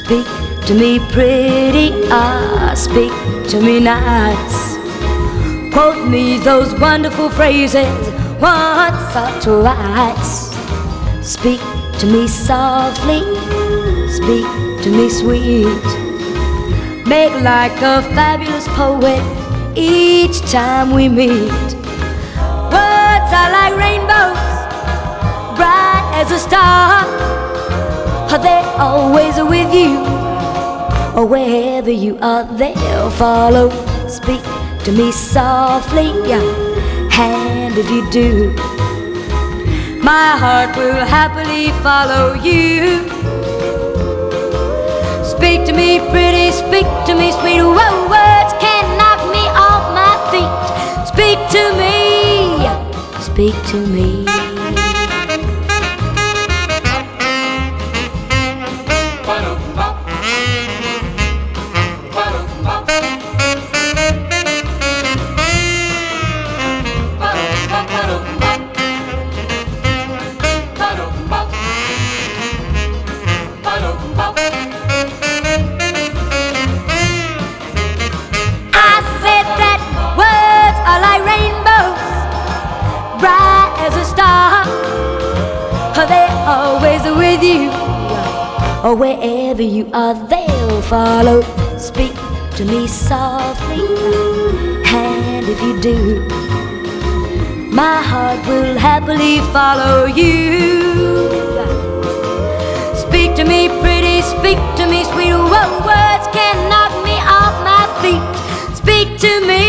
Speak to me pretty, speak to me nice. Quote me those wonderful phrases once or twice. Speak to me softly, speak to me sweet. Make like a fabulous poet each time we meet. Words are like rainbows, bright as a star. They're always with you, or wherever you are, they'll follow. Speak to me softly, and if you do, my heart will happily follow you. Speak to me pretty, speak to me sweet. Whoa, words can't knock me off my feet. Speak to me, speak to me. They're always with you, or wherever you are, they'll follow. Speak to me softly, and if you do, my heart will happily follow you. Speak to me pretty, speak to me sweet. Whoa, words can knock me off my feet. Speak to me.